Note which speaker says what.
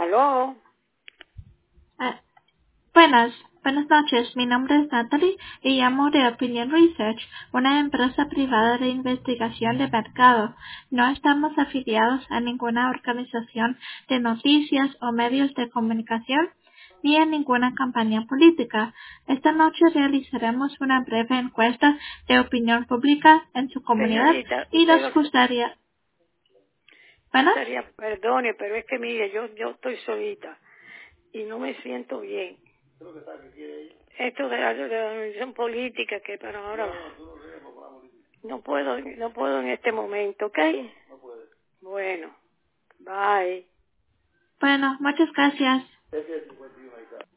Speaker 1: ¿Aló?
Speaker 2: Ah, buenas noches. Mi nombre es Natalie y llamo de Opinion Research, una empresa privada de investigación de mercado. No estamos afiliados a ninguna organización de noticias o medios de comunicación ni a ninguna campaña política. Esta noche realizaremos una breve encuesta de opinión pública en su comunidad
Speaker 1: Señorita,
Speaker 2: y
Speaker 1: usted
Speaker 2: nos
Speaker 1: lo
Speaker 2: gustaría... ¿Buenas?
Speaker 1: sería, perdone, pero es que mire, yo estoy solita y no me siento bien. Esto de la organización política que para ahora no puedo en este momento, ¿ok? Bueno, bye.
Speaker 2: Bueno, muchas gracias.